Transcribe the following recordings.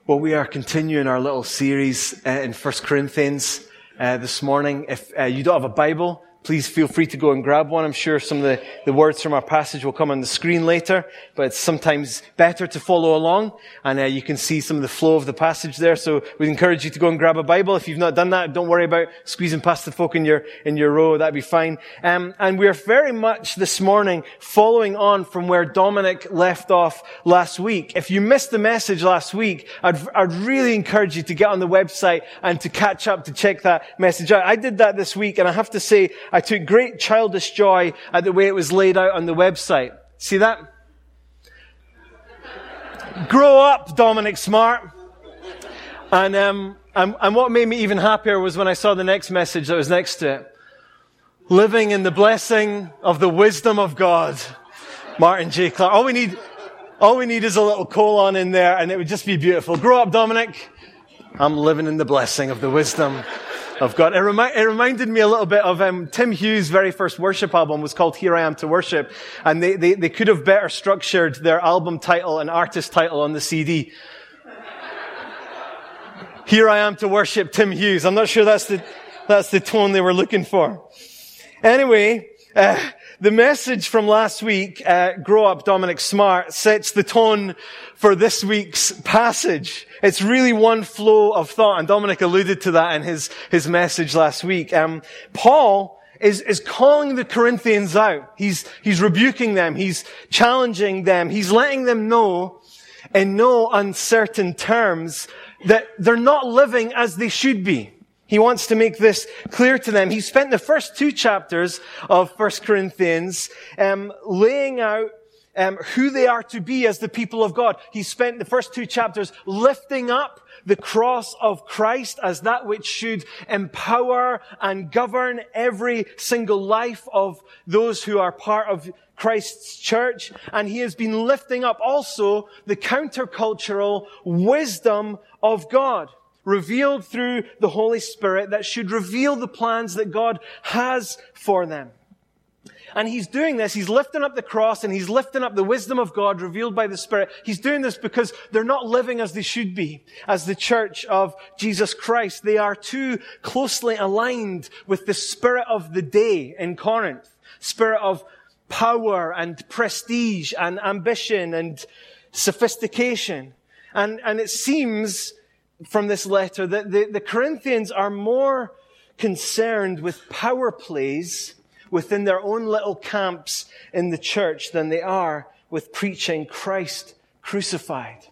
Well, we are continuing our little series in 1 Corinthians this morning. If you don't have a Bible, please feel free to go and grab one. I'm sure some of the words from our passage will come on the screen later, but it's sometimes better to follow along, and you can see some of the flow of the passage there. So we'd encourage you to go and grab a Bible. If you've not done that, don't worry about squeezing past the folk in your row. That'd be fine. And we're very much this morning following on from where Dominic left off last week. If you missed the message last week, I'd really encourage you to get on the website and to catch up, to check that message out. I did that this week, and I have to say, I took great childish joy at the way it was laid out on the website. See that? Grow up, Dominic Smart. And what made me even happier was when I saw the next message that was next to it. Living in the blessing of the wisdom of God. Martin J. Clark. All we need is a little colon in there, and it would just be beautiful. Grow up, Dominic. I'm living in the blessing of the wisdom of God. It reminded me a little bit of Tim Hughes' very first worship album was called Here I Am to Worship, and they could have better structured their album title and artist title on the CD. Here I Am to Worship, Tim Hughes. I'm not sure that's the tone they were looking for. Anyway, the message from last week, Grow Up, Dominic Smart, sets the tone for this week's passage. It's really one flow of thought, and Dominic alluded to that in his message last week. Paul is calling the Corinthians out. He's rebuking them. He's challenging them. He's letting them know in no uncertain terms that they're not living as they should be. He wants to make this clear to them. He spent the first 2 chapters of 1 Corinthians laying out who they are to be as the people of God. He spent the first 2 chapters lifting up the cross of Christ as that which should empower and govern every single life of those who are part of Christ's church. And he has been lifting up also the countercultural wisdom of God, revealed through the Holy Spirit, that should reveal the plans that God has for them. And he's doing this, he's lifting up the cross and he's lifting up the wisdom of God revealed by the Spirit. He's doing this because they're not living as they should be as the church of Jesus Christ. They are too closely aligned with the spirit of the day in Corinth. Spirit of power and prestige and ambition and sophistication. And it seems from this letter that the Corinthians are more concerned with power plays within their own little camps in the church than they are with preaching Christ crucified.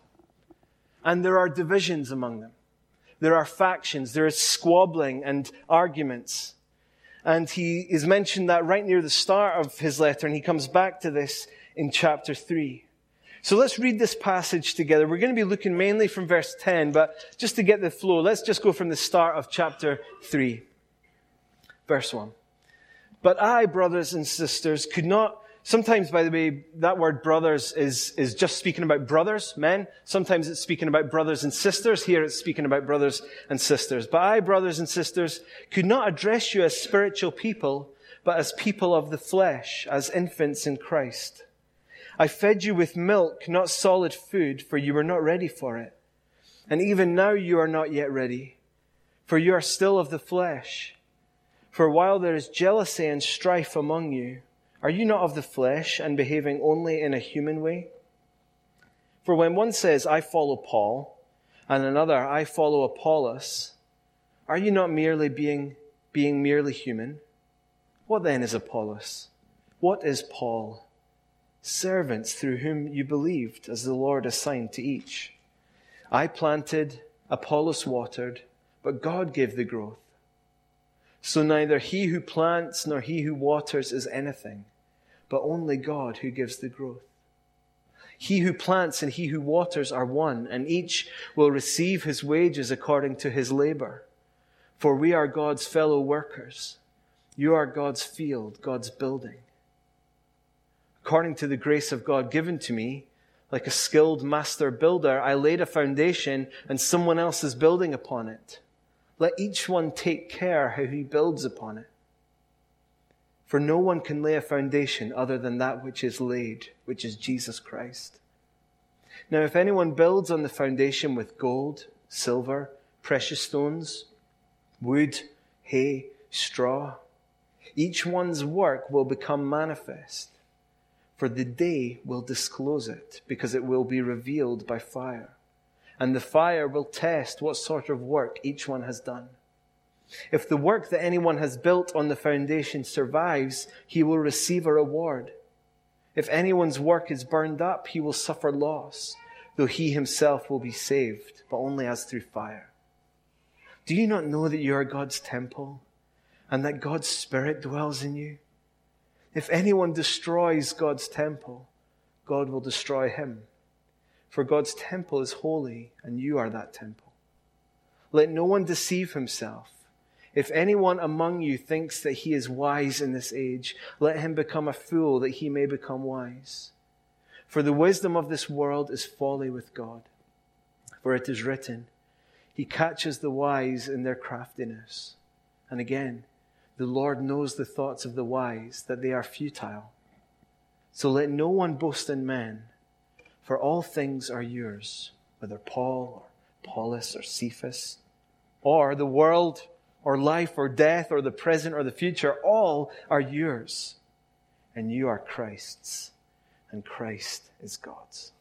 And there are divisions among them. There are factions. There is squabbling and arguments. And he is mentioned that right near the start of his letter, and he comes back to this in chapter 3. So let's read this passage together. We're going to be looking mainly from verse 10, but just to get the flow, let's just go from the start of chapter 3. Verse 1. But I, brothers and sisters, could not... Sometimes, by the way, that word brothers is just speaking about brothers, men. Sometimes it's speaking about brothers and sisters. Here it's speaking about brothers and sisters. But I, brothers and sisters, could not address you as spiritual people, but as people of the flesh, as infants in Christ. I fed you with milk, not solid food, for you were not ready for it. And even now you are not yet ready, for you are still of the flesh. For while there is jealousy and strife among you, are you not of the flesh and behaving only in a human way? For when one says, I follow Paul, and another, I follow Apollos, are you not merely being merely human? What then is Apollos? What is Paul? Servants through whom you believed, as the Lord assigned to each. I planted, Apollos watered, but God gave the growth. So neither he who plants nor he who waters is anything, but only God who gives the growth. He who plants and he who waters are one, and each will receive his wages according to his labor. For we are God's fellow workers. You are God's field, God's building. According to the grace of God given to me, like a skilled master builder, I laid a foundation and someone else is building upon it. Let each one take care how he builds upon it. For no one can lay a foundation other than that which is laid, which is Jesus Christ. Now, if anyone builds on the foundation with gold, silver, precious stones, wood, hay, straw, each one's work will become manifest, for the day will disclose it, because it will be revealed by fire. And the fire will test what sort of work each one has done. If the work that anyone has built on the foundation survives, he will receive a reward. If anyone's work is burned up, he will suffer loss, though he himself will be saved, but only as through fire. Do you not know that you are God's temple, and that God's Spirit dwells in you? If anyone destroys God's temple, God will destroy him. For God's temple is holy, and you are that temple. Let no one deceive himself. If anyone among you thinks that he is wise in this age, let him become a fool that he may become wise. For the wisdom of this world is folly with God. For it is written, He catches the wise in their craftiness. And again, the Lord knows the thoughts of the wise, that they are futile. So let no one boast in men, for all things are yours, whether Paul or Apollos or Cephas, or the world, or life, or death, or the present, or the future, all are yours. And you are Christ's, and Christ is God's.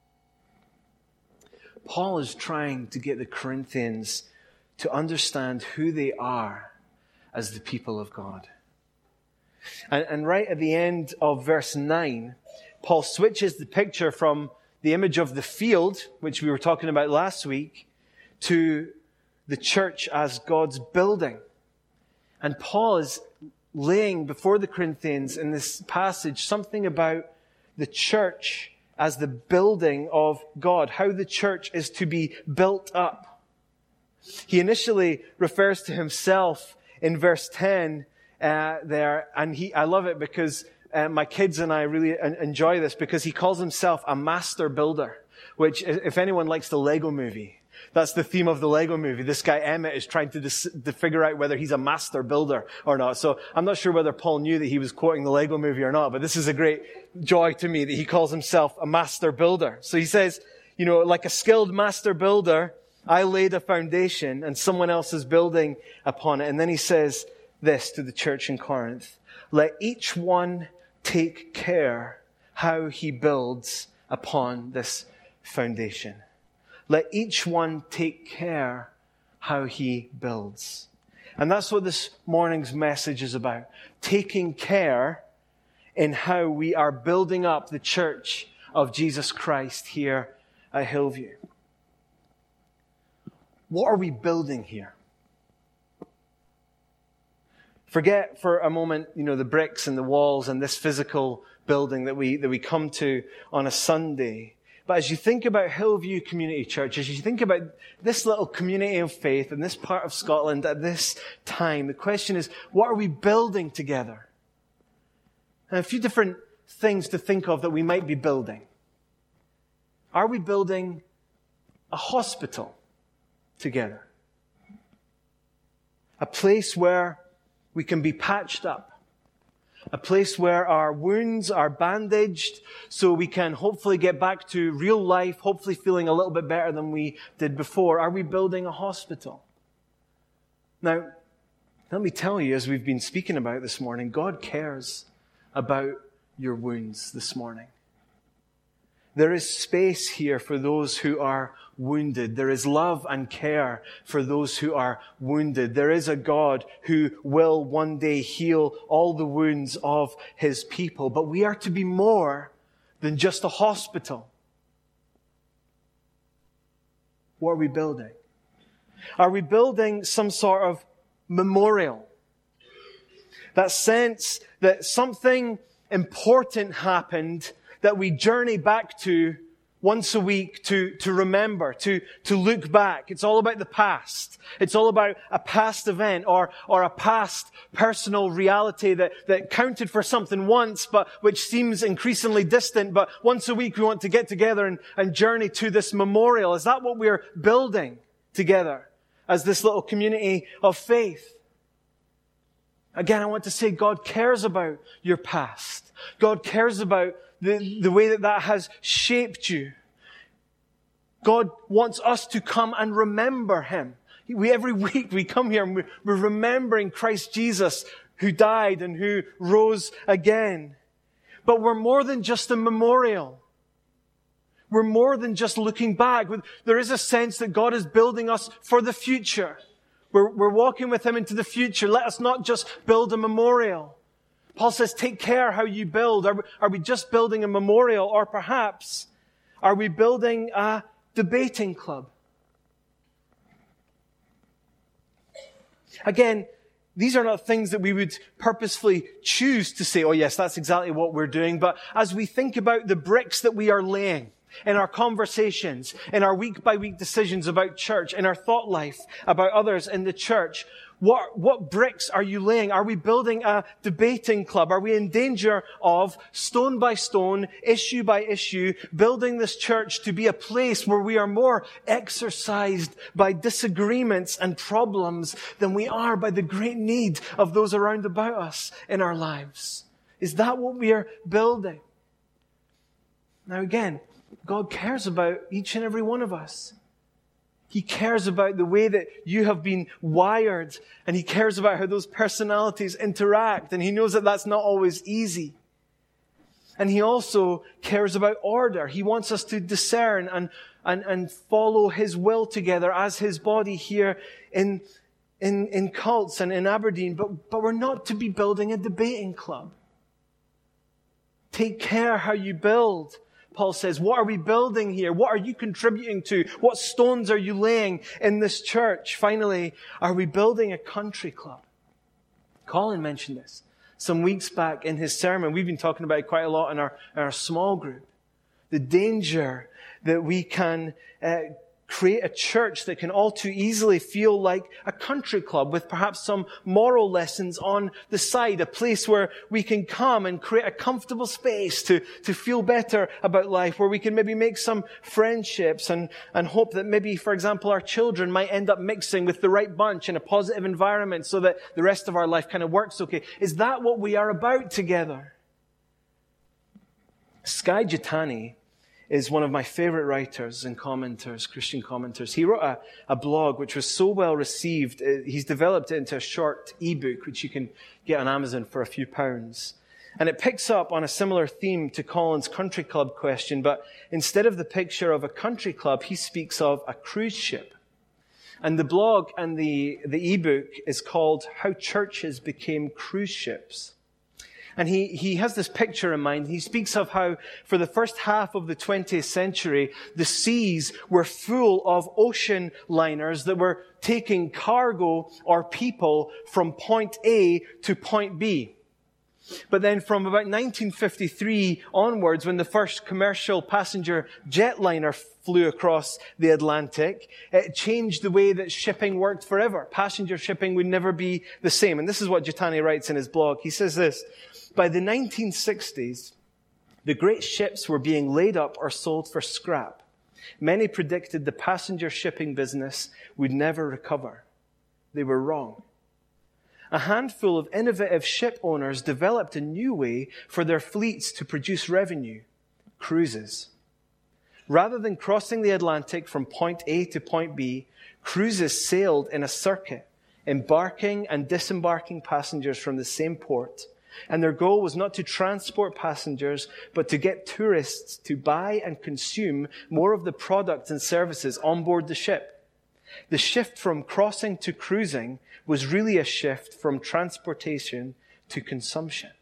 Paul is trying to get the Corinthians to understand who they are as the people of God. And right at the end of verse 9, Paul switches the picture from the image of the field, which we were talking about last week, to the church as God's building. And Paul is laying before the Corinthians in this passage something about the church as the building of God, how the church is to be built up. He initially refers to himself in verse 10 there, and I love it because my kids and I really enjoy this, because he calls himself a master builder, which, if anyone likes the Lego movie, that's the theme of the Lego movie. This guy Emmett is trying to figure out whether he's a master builder or not. So I'm not sure whether Paul knew that he was quoting the Lego movie or not, but this is a great joy to me that he calls himself a master builder. So he says, like a skilled master builder, I laid a foundation and someone else is building upon it. And then he says this to the church in Corinth: let each one take care how he builds upon this foundation. Let each one take care how he builds. And that's what this morning's message is about. Taking care in how we are building up the church of Jesus Christ here at Hillview. What are we building here? Forget for a moment, the bricks and the walls and this physical building that we come to on a Sunday. But as you think about Hillview Community Church, as you think about this little community of faith in this part of Scotland at this time, the question is, what are we building together? And a few different things to think of that we might be building. Are we building a hospital together? A place where we can be patched up. A place where our wounds are bandaged so we can hopefully get back to real life, hopefully feeling a little bit better than we did before. Are we building a hospital? Now, let me tell you, as we've been speaking about this morning, God cares about your wounds this morning. There is space here for those who are wounded. There is love and care for those who are wounded. There is a God who will one day heal all the wounds of his people. But we are to be more than just a hospital. What are we building? Are we building some sort of memorial? That sense that something important happened that we journey back to once a week to remember, to look back. It's all about the past. It's all about a past event or a past personal reality that counted for something once, but which seems increasingly distant. But once a week we want to get together and journey to this memorial. Is that what we're building together as this little community of faith? Again, I want to say God cares about your past. God cares about the way that has shaped you. God wants us to come and remember him. Every week we come here and we're remembering Christ Jesus who died and who rose again. But we're more than just a memorial. We're more than just looking back. There is a sense that God is building us for the future. We're walking with him into the future. Let us not just build a memorial. Paul says, take care how you build. Are we just building a memorial? Or perhaps, are we building a debating club? Again, these are not things that we would purposefully choose to say, oh yes, that's exactly what we're doing. But as we think about the bricks that we are laying in our conversations, in our week-by-week decisions about church, in our thought life about others in the church, what bricks are you laying? Are we building a debating club? Are we in danger of, stone by stone, issue by issue, building this church to be a place where we are more exercised by disagreements and problems than we are by the great need of those around about us in our lives? Is that what we are building? Now again, God cares about each and every one of us. He cares about the way that you have been wired, and he cares about how those personalities interact, and he knows that that's not always easy. And he also cares about order. He wants us to discern and follow his will together as his body here in Cults and in Aberdeen, but we're not to be building a debating club. Take care how you build. Paul says, what are we building here? What are you contributing to? What stones are you laying in this church? Finally, are we building a country club? Colin mentioned this some weeks back in his sermon. We've been talking about it quite a lot in our small group. The danger that we can create a church that can all too easily feel like a country club with perhaps some moral lessons on the side, a place where we can come and create a comfortable space to feel better about life, where we can maybe make some friendships and hope that maybe, for example, our children might end up mixing with the right bunch in a positive environment so that the rest of our life kind of works okay. Is that what we are about together? Skye Jethani is one of my favorite writers and commenters, Christian commenters. He wrote a blog which was so well received. He's developed it into a short ebook, which you can get on Amazon for a few pounds. And it picks up on a similar theme to Colin's country club question, but instead of the picture of a country club, he speaks of a cruise ship. And the blog and the ebook is called How Churches Became Cruise Ships. And he has this picture in mind. He speaks of how for the first half of the 20th century, the seas were full of ocean liners that were taking cargo or people from point A to point B. But then from about 1953 onwards, when the first commercial passenger jetliner flew across the Atlantic, it changed the way that shipping worked forever. Passenger shipping would never be the same. And this is what Jethani writes in his blog. He says this: by the 1960s, the great ships were being laid up or sold for scrap. Many predicted the passenger shipping business would never recover. They were wrong. A handful of innovative ship owners developed a new way for their fleets to produce revenue: cruises. Rather than crossing the Atlantic from point A to point B, cruises sailed in a circuit, embarking and disembarking passengers from the same port. And their goal was not to transport passengers, but to get tourists to buy and consume more of the products and services on board the ship. The shift from crossing to cruising was really a shift from transportation to consumption.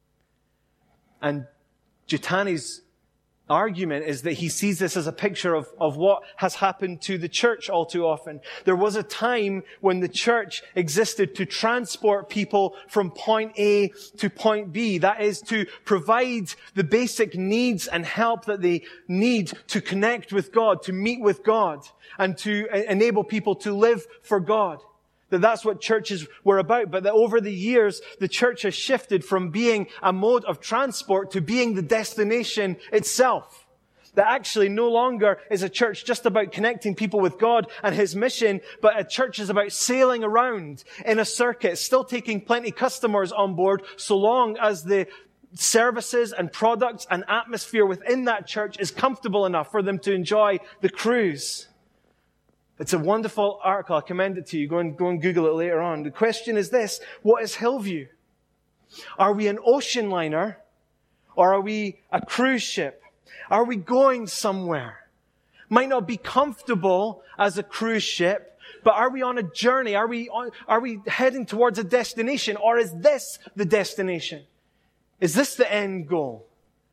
And Jethani's argument is that he sees this as a picture of what has happened to the church all too often. There was a time when the church existed to transport people from point A to point B. That is, to provide the basic needs and help that they need to connect with God, to meet with God, and to enable people to live for God. That's what churches were about. But that over the years, the church has shifted from being a mode of transport to being the destination itself. That actually no longer is a church just about connecting people with God and his mission, but a church is about sailing around in a circuit, still taking plenty customers on board so long as the services and products and atmosphere within that church is comfortable enough for them to enjoy the cruise. It's a wonderful article. I commend it to you. Go and Google it later on. The question is this: what is Hillview? Are we an ocean liner, or are we a cruise ship? Are we going somewhere? Might not be comfortable as a cruise ship, but are we on a journey? Are we heading towards a destination, or is this the destination? Is this the end goal?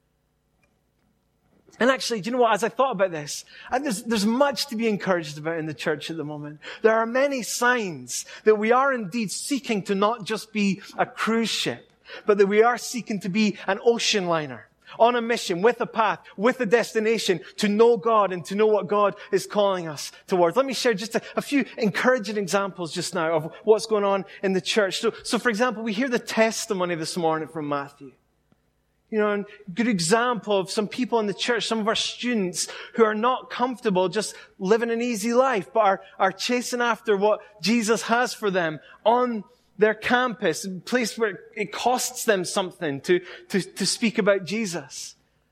And actually, do you know what? As I thought about this, there's much to be encouraged about in the church at the moment. There are many signs that we are indeed seeking to not just be a cruise ship, but that we are seeking to be an ocean liner, on a mission, with a path, with a destination, to know God and to know what God is calling us towards. Let me share just a few encouraging examples just now of what's going on in the church. So for example, we hear the testimony this morning from Matthew. You know, a good example of some people in the church, some of our students who are not comfortable just living an easy life, but are chasing after what Jesus has for them on their campus, a place where it costs them something to speak about Jesus.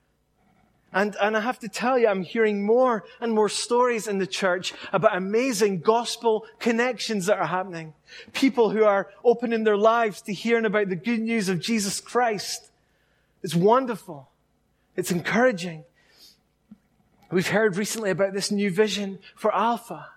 And I have to tell you, I'm hearing more and more stories in the church about amazing gospel connections that are happening. People who are opening their lives to hearing about the good news of Jesus Christ. It's wonderful. It's encouraging. We've heard recently about this new vision for Alpha.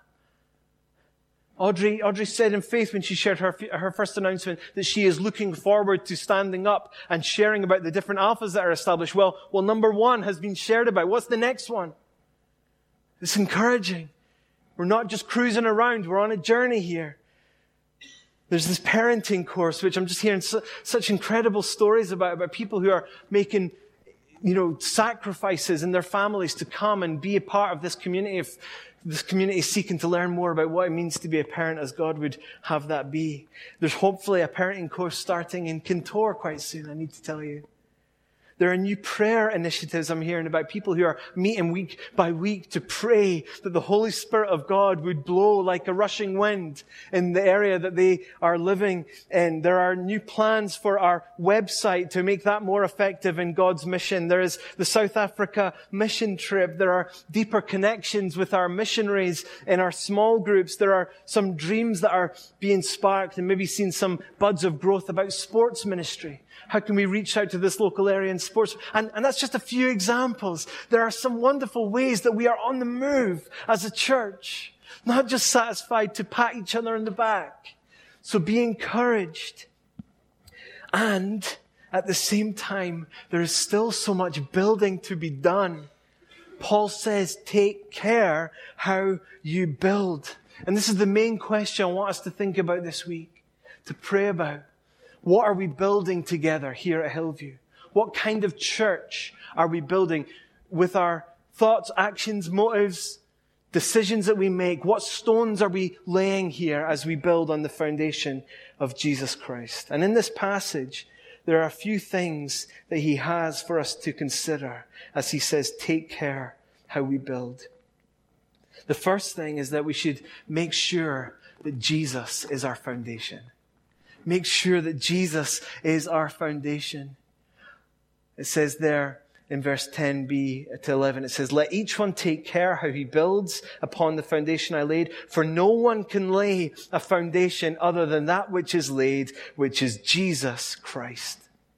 Audrey said in Faith when she shared her first announcement that she is looking forward to standing up and sharing about the different Alphas that are established. Well, number 1 has been shared about. What's the next one? It's encouraging. We're not just cruising around. We're on a journey here. There's this parenting course, which I'm just hearing such incredible stories about people who are making, sacrifices in their families to come and be a part of this community, seeking to learn more about what it means to be a parent as God would have that be. There's hopefully a parenting course starting in Kintore quite soon, I need to tell you. There are new prayer initiatives I'm hearing about, people who are meeting week by week to pray that the Holy Spirit of God would blow like a rushing wind in the area that they are living in. There are new plans for our website to make that more effective in God's mission. There is the South Africa mission trip. There are deeper connections with our missionaries in our small groups. There are some dreams that are being sparked and maybe seeing some buds of growth about sports ministry. How can we reach out to this local area in sports? And that's just a few examples. There are some wonderful ways that we are on the move as a church, not just satisfied to pat each other on the back. So be encouraged. And at the same time, there is still so much building to be done. Paul says, take care how you build. And this is the main question I want us to think about this week, to pray about. What are we building together here at Hillview? What kind of church are we building with our thoughts, actions, motives, decisions that we make? What stones are we laying here as we build on the foundation of Jesus Christ? And in this passage, there are a few things that he has for us to consider as he says, take care how we build. The first thing is that we should make sure that Jesus is our foundation. Make sure that Jesus is our foundation. It says there in verse 10b to 11, it says, let each one take care how he builds upon the foundation I laid, for no one can lay a foundation other than that which is laid, which is Jesus Christ.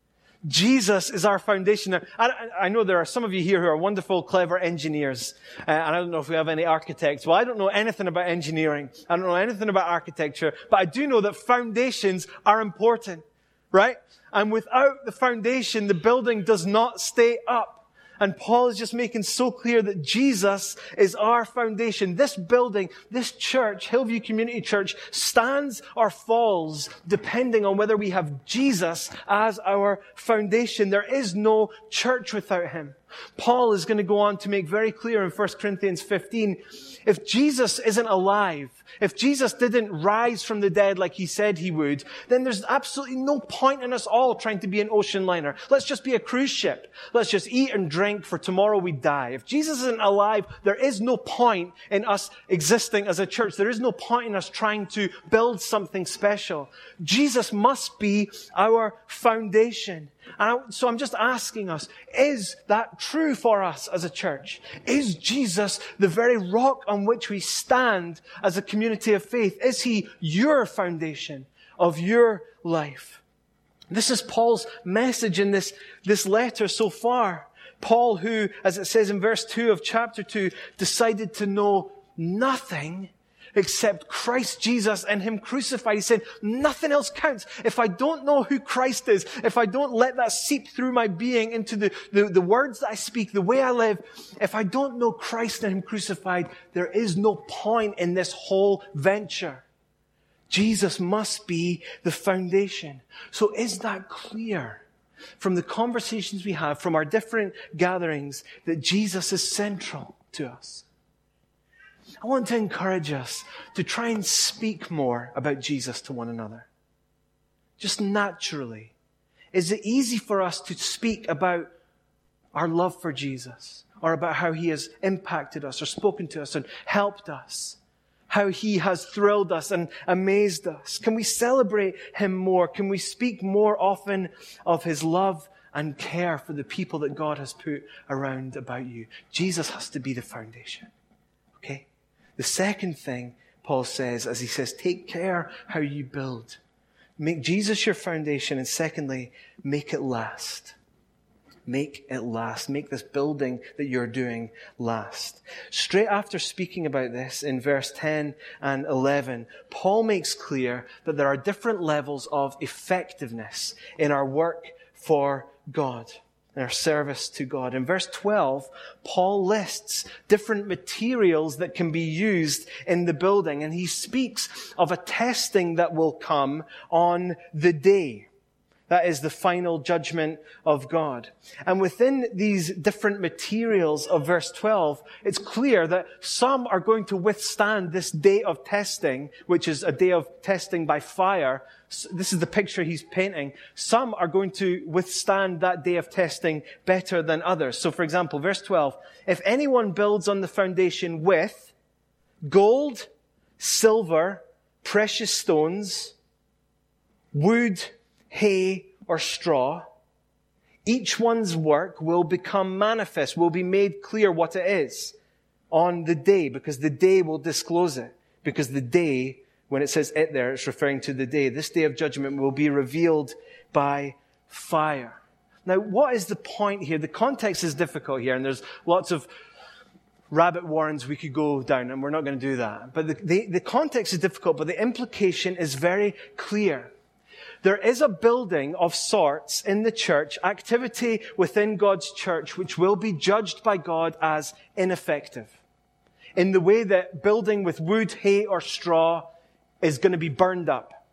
Jesus is our foundation. Now, I know there are some of you here who are wonderful, clever engineers. And I don't know if we have any architects. Well, I don't know anything about engineering. I don't know anything about architecture. But I do know that foundations are important, right? And without the foundation, the building does not stay up. And Paul is just making so clear that Jesus is our foundation. This building, this church, Hillview Community Church, stands or falls depending on whether we have Jesus as our foundation. There is no church without him. Paul is going to go on to make very clear in 1 Corinthians 15, if Jesus isn't alive, if Jesus didn't rise from the dead like he said he would, then there's absolutely no point in us all trying to be an ocean liner. Let's just be a cruise ship. Let's just eat and drink, for tomorrow we die. If Jesus isn't alive, there is no point in us existing as a church. There is no point in us trying to build something special. Jesus must be our foundation. So I'm just asking us, is that true for us as a church? Is Jesus the very rock on which we stand as a community of faith? Is he your foundation of your life? This is Paul's message in this letter so far. Paul, who, as it says in verse 2 of chapter 2, decided to know nothing except Christ Jesus and him crucified. He said, nothing else counts. If I don't know who Christ is, if I don't let that seep through my being into the words that I speak, the way I live, if I don't know Christ and him crucified, there is no point in this whole venture. Jesus must be the foundation. So is that clear from the conversations we have, from our different gatherings, that Jesus is central to us? I want to encourage us to try and speak more about Jesus to one another. Just naturally. Is it easy for us to speak about our love for Jesus, or about how he has impacted us or spoken to us and helped us? How he has thrilled us and amazed us? Can we celebrate him more? Can we speak more often of his love and care for the people that God has put around about you? Jesus has to be the foundation. Okay? The second thing Paul says, as he says, take care how you build. Make Jesus your foundation. And secondly, make it last. Make it last. Make this building that you're doing last. Straight after speaking about this in verse 10 and 11, Paul makes clear that there are different levels of effectiveness in our work for God, in our service to God. In verse 12, Paul lists different materials that can be used in the building, and he speaks of a testing that will come on the day. That is the final judgment of God. And within these different materials of verse 12, it's clear that some are going to withstand this day of testing, which is a day of testing by fire. This is the picture he's painting. Some are going to withstand that day of testing better than others. So for example, verse 12, if anyone builds on the foundation with gold, silver, precious stones, wood, hay, or straw, each one's work will become manifest, will be made clear what it is on the day, because the day will disclose it. Because the day, when it says it there, it's referring to the day. This day of judgment will be revealed by fire. Now, what is the point here? The context is difficult here, and there's lots of rabbit warrens we could go down, and we're not going to do that. But the context is difficult, but the implication is very clear. There is a building of sorts in the church, activity within God's church, which will be judged by God as ineffective. In the way that building with wood, hay, or straw is going to be burned up.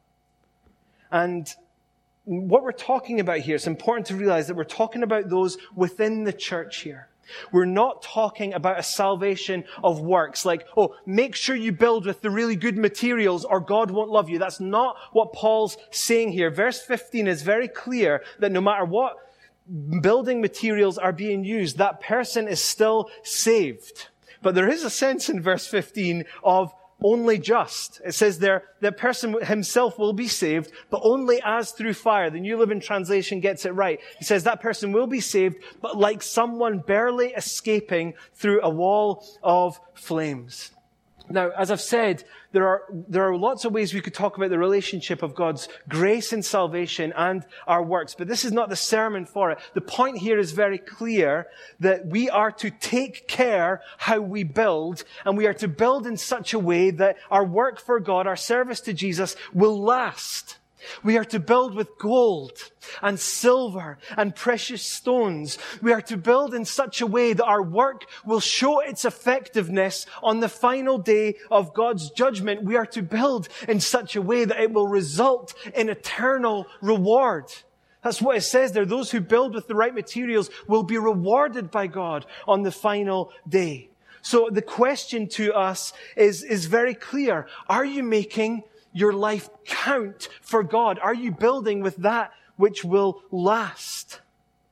And what we're talking about here, it's important to realize that we're talking about those within the church here. We're not talking about a salvation of works, like, oh, make sure you build with the really good materials or God won't love you. That's not what Paul's saying here. Verse 15 is very clear that no matter what building materials are being used, that person is still saved. But there is a sense in verse 15 of only just. It says there, the person himself will be saved, but only as through fire. The New Living Translation gets it right. He says that person will be saved, but like someone barely escaping through a wall of flames. Now, as I've said, there are lots of ways we could talk about the relationship of God's grace and salvation and our works, but this is not the sermon for it. The point here is very clear that we are to take care how we build, and we are to build in such a way that our work for God, our service to Jesus, will last. We are to build with gold and silver and precious stones. We are to build in such a way that our work will show its effectiveness on the final day of God's judgment. We are to build in such a way that it will result in eternal reward. That's what it says there. Those who build with the right materials will be rewarded by God on the final day. So the question to us is very clear. Are you making your life count for God? Are you building with that which will last?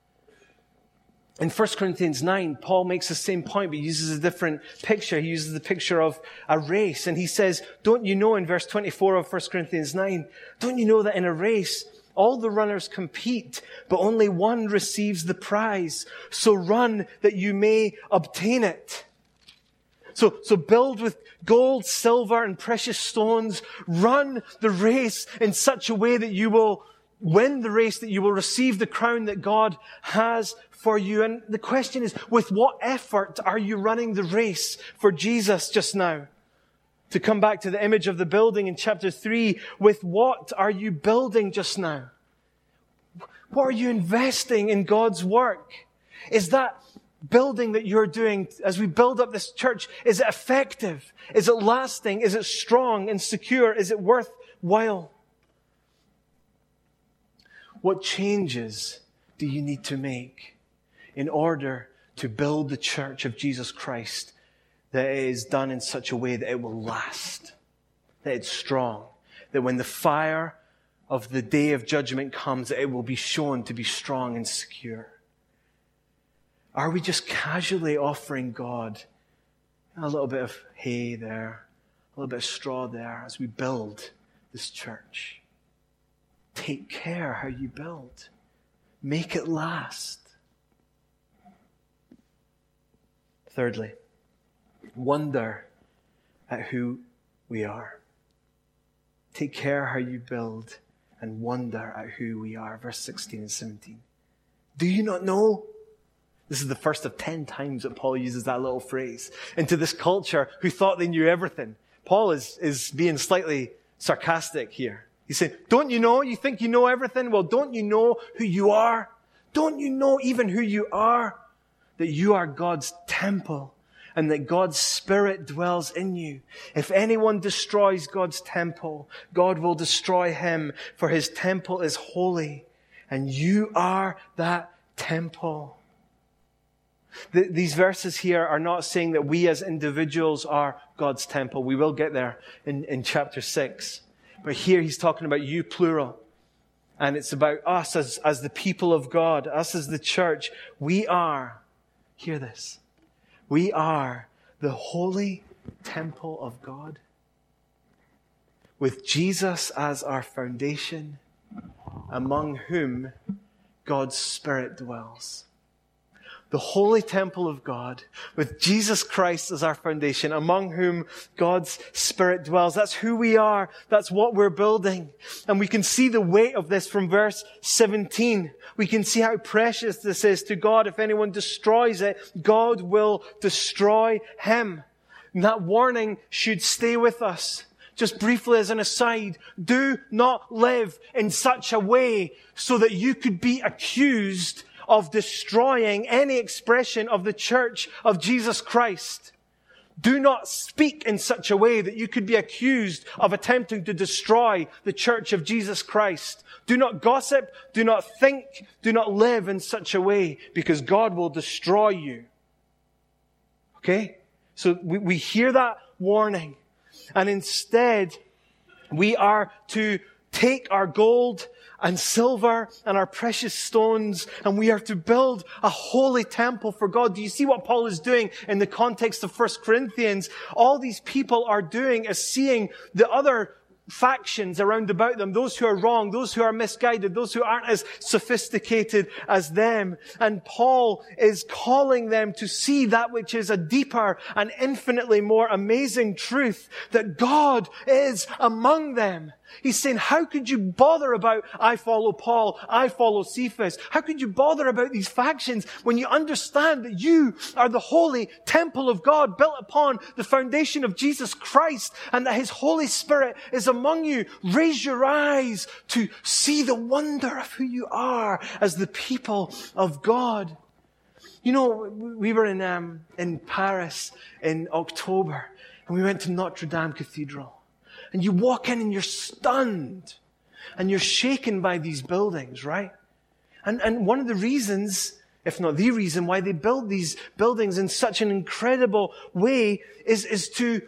In 1 Corinthians 9, Paul makes the same point, but he uses a different picture. He uses the picture of a race. And he says, don't you know, in verse 24 of 1 Corinthians 9, don't you know that in a race, All the runners compete, but only one receives the prize. So run that you may obtain it. So build with gold, silver, and precious stones. Run the race in such a way that you will win the race, that you will receive the crown that God has for you. And the question is, with what effort are you running the race for Jesus just now? To come back to the image of the building in chapter 3, with what are you building just now? What are you investing in God's work? Is that building that you're doing as we build up this church, is it effective? Is it lasting? Is it strong and secure? Is it worthwhile? What changes do you need to make in order to build the church of Jesus Christ that it is done in such a way that it will last, that it's strong, that when the fire of the day of judgment comes, that it will be shown to be strong and secure? Are we just casually offering God a little bit of hay there, a little bit of straw there as we build this church? Take care how you build. Make it last. Thirdly, wonder at who we are. Take care how you build and wonder at who we are. Verse 16 and 17. Do you not know? This is the first of 10 times that Paul uses that little phrase into this culture who thought they knew everything. Paul is being slightly sarcastic here. He's saying, don't you know? You think you know everything? Well, don't you know who you are? Don't you know even who you are? That you are God's temple and that God's Spirit dwells in you. If anyone destroys God's temple, God will destroy him, for his temple is holy, and you are that temple. These verses here are not saying that we as individuals are God's temple. We will get there in chapter 6. But here he's talking about you, plural. And it's about us as the people of God, us as the church. We are, hear this, we are the holy temple of God, with Jesus as our foundation, among whom God's Spirit dwells. The holy temple of God, with Jesus Christ as our foundation, among whom God's Spirit dwells. That's who we are. That's what we're building. And we can see the weight of this from verse 17. We can see how precious this is to God. If anyone destroys it, God will destroy him. And that warning should stay with us. Just briefly as an aside, do not live in such a way so that you could be accused of destroying any expression of the church of Jesus Christ. Do not speak in such a way that you could be accused of attempting to destroy the church of Jesus Christ. Do not gossip, do not think, do not live in such a way, because God will destroy you. Okay? So we hear that warning, and instead we are to take our gold and silver and our precious stones, and we are to build a holy temple for God. Do you see what Paul is doing in the context of 1 Corinthians? All these people are doing is seeing the other factions around about them, those who are wrong, those who are misguided, those who aren't as sophisticated as them. And Paul is calling them to see that which is a deeper and infinitely more amazing truth, that God is among them. He's saying, how could you bother about, I follow Paul, I follow Cephas? How could you bother about these factions when you understand that you are the holy temple of God built upon the foundation of Jesus Christ, and that His Holy Spirit is among you? Raise your eyes to see the wonder of who you are as the people of God. You know, we were in Paris in October, and we went to Notre Dame Cathedral. And you walk in and you're stunned. And you're shaken by these buildings, right? And one of the reasons, if not the reason, why they build these buildings in such an incredible way is to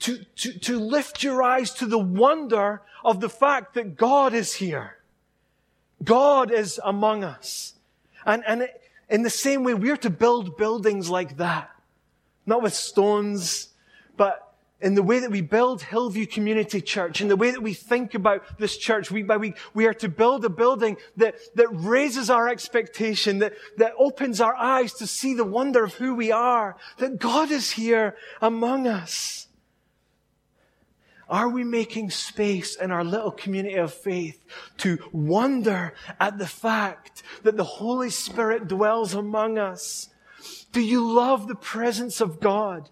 lift your eyes to the wonder of the fact that God is here. God is among us. And in the same way, we're to build buildings like that. Not with stones, but in the way that we build Hillview Community Church, in the way that we think about this church week by week, we are to build a building that raises our expectation, that opens our eyes to see the wonder of who we are, that God is here among us. Are we making space in our little community of faith to wonder at the fact that the Holy Spirit dwells among us? Do you love the presence of God?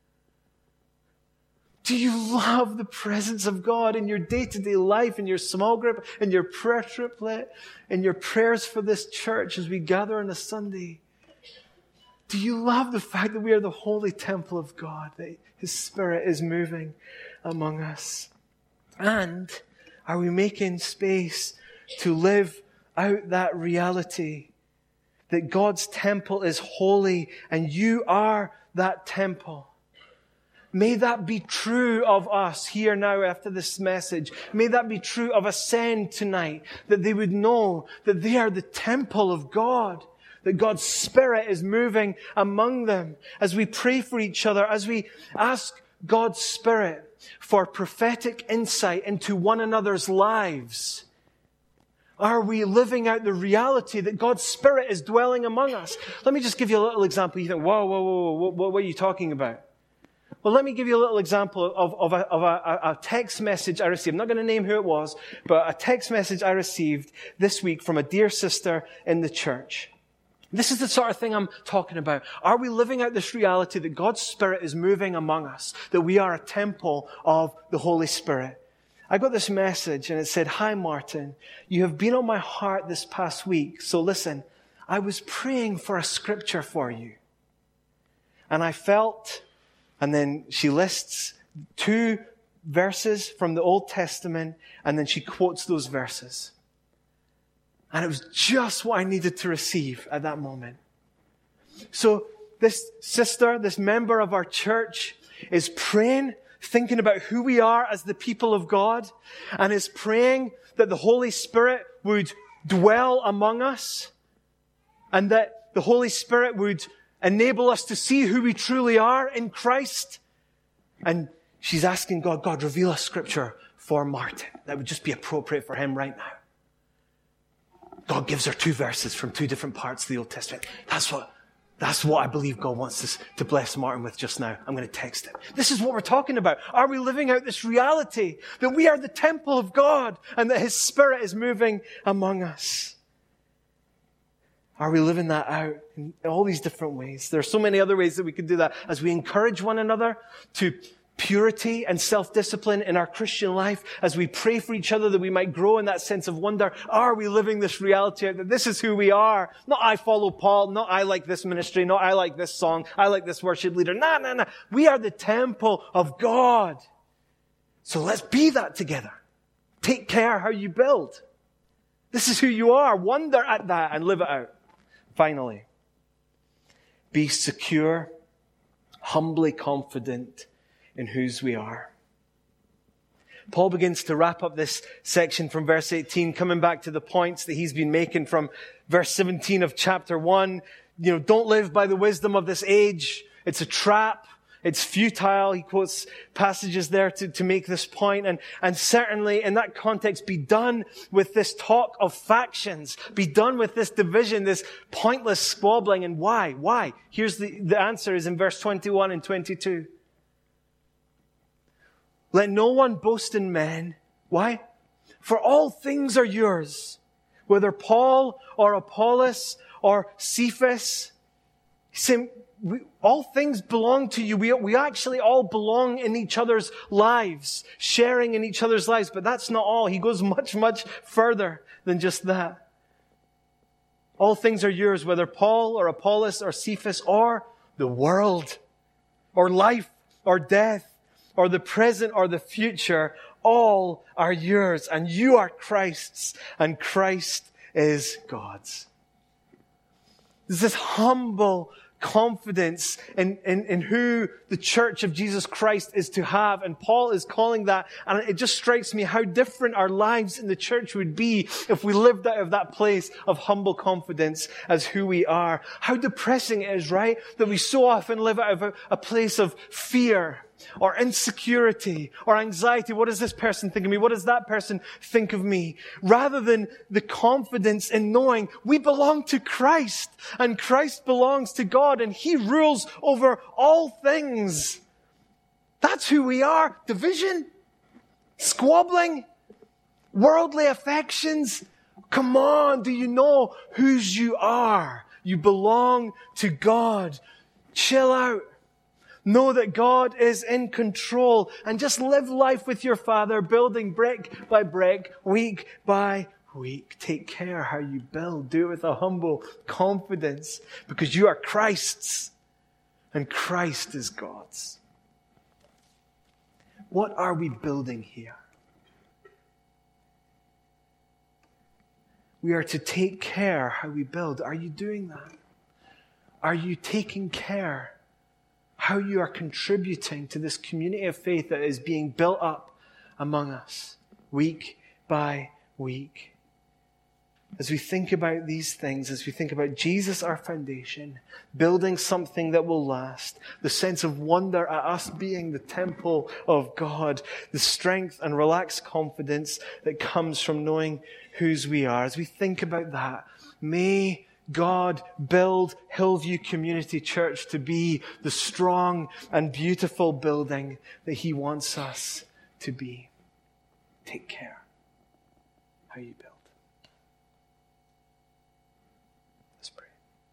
Do you love the presence of God in your day-to-day life, in your small group, in your prayer triplet, in your prayers for this church as we gather on a Sunday? Do you love the fact that we are the holy temple of God, that His Spirit is moving among us? And are we making space to live out that reality that God's temple is holy and you are that temple? May that be true of us here now after this message. May that be true of Ascend tonight, that they would know that they are the temple of God, that God's Spirit is moving among them. As we pray for each other, as we ask God's Spirit for prophetic insight into one another's lives, are we living out the reality that God's Spirit is dwelling among us? Let me just give you a little example. You think, whoa, what are you talking about? Well, let me give you a little example of a text message I received. I'm not going to name who it was, but a text message I received this week from a dear sister in the church. This is the sort of thing I'm talking about. Are we living out this reality that God's Spirit is moving among us, that we are a temple of the Holy Spirit? I got this message and it said, "Hi, Martin. You have been on my heart this past week. So listen, I was praying for a scripture for you. And I felt..." And then she lists 2 verses from the Old Testament, and then she quotes those verses. And it was just what I needed to receive at that moment. So this sister, this member of our church, is praying, thinking about who we are as the people of God, and is praying that the Holy Spirit would dwell among us, and that the Holy Spirit would enable us to see who we truly are in Christ. And she's asking God, reveal a scripture for Martin that would just be appropriate for him right now. God gives her 2 verses from 2 different parts of the Old Testament. That's what I believe God wants us to bless Martin with just now. I'm going to text him. This is what we're talking about. Are we living out this reality that we are the temple of God and that His Spirit is moving among us? Are we living that out in all these different ways? There are so many other ways that we can do that as we encourage one another to purity and self-discipline in our Christian life, as we pray for each other that we might grow in that sense of wonder. Are we living this reality out that this is who we are? Not I follow Paul, not I like this ministry, not I like this song, I like this worship leader. No. We are the temple of God. So let's be that together. Take care how you build. This is who you are. Wonder at that and live it out. Finally, be secure, humbly confident in whose we are. Paul begins to wrap up this section from verse 18, coming back to the points that he's been making from verse 17 of chapter 1. Don't live by the wisdom of this age. It's a trap. It's futile. He quotes passages there to make this point. And certainly in that context, be done with this talk of factions. Be done with this division, this pointless squabbling. And why? Why? Here's the answer is in verse 21 and 22. Let no one boast in men. Why? For all things are yours, whether Paul or Apollos or Cephas. All things belong to you. We actually all belong in each other's lives, sharing in each other's lives. But that's not all. He goes much, much further than just that. All things are yours, whether Paul or Apollos or Cephas or the world or life or death or the present or the future. All are yours, and you are Christ's, and Christ is God's. There's this humble confidence in who the church of Jesus Christ is to have. And Paul is calling that, and it just strikes me how different our lives in the church would be if we lived out of that place of humble confidence as who we are. How depressing it is, right? That we so often live out of a place of fear or insecurity or anxiety. What does this person think of me? What does that person think of me? Rather than the confidence in knowing we belong to Christ and Christ belongs to God and He rules over all things. That's who we are. Division, squabbling, worldly affections. Come on, do you know whose you are? You belong to God. Chill out. Know that God is in control and just live life with your Father, building brick by brick, week by week. Take care how you build. Do it with a humble confidence because you are Christ's and Christ is God's. What are we building here? We are to take care how we build. Are you doing that? Are you taking care how you are contributing to this community of faith that is being built up among us week by week? As we think about these things, as we think about Jesus, our foundation, building something that will last, the sense of wonder at us being the temple of God, the strength and relaxed confidence that comes from knowing whose we are. As we think about that, may God build Hillview Community Church to be the strong and beautiful building that He wants us to be. Take care how you build. Let's pray.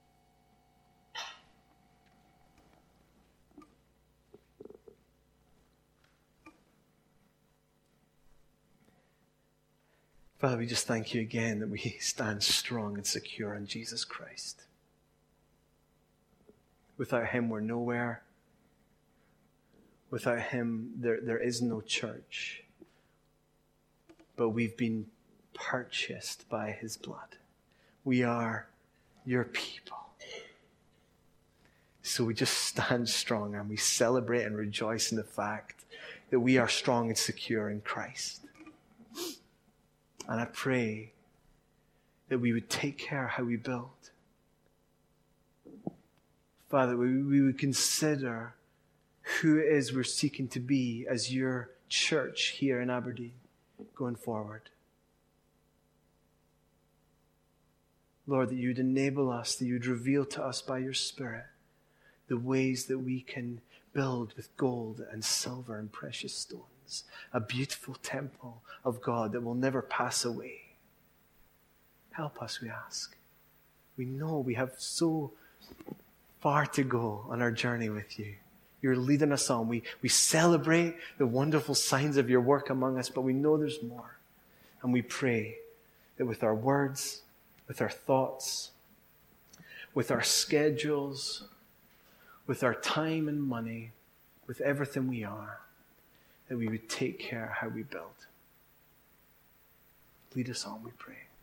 Father, we just thank you again that we stand strong and secure in Jesus Christ. Without Him, we're nowhere. Without Him, there is no church. But we've been purchased by His blood. We are your people. So we just stand strong and we celebrate and rejoice in the fact that we are strong and secure in Christ. And I pray that we would take care how we build. Father, we would consider who it is we're seeking to be as your church here in Aberdeen going forward. Lord, that you would enable us, that you would reveal to us by your Spirit the ways that we can build with gold and silver and precious stones, a beautiful temple of God that will never pass away. Help us, we ask. We know we have so far to go on our journey with you. You're leading us on. We celebrate the wonderful signs of your work among us, but we know there's more. And we pray that with our words, with our thoughts, with our schedules, with our time and money, with everything we are, that we would take care how we build. Lead us on, we pray.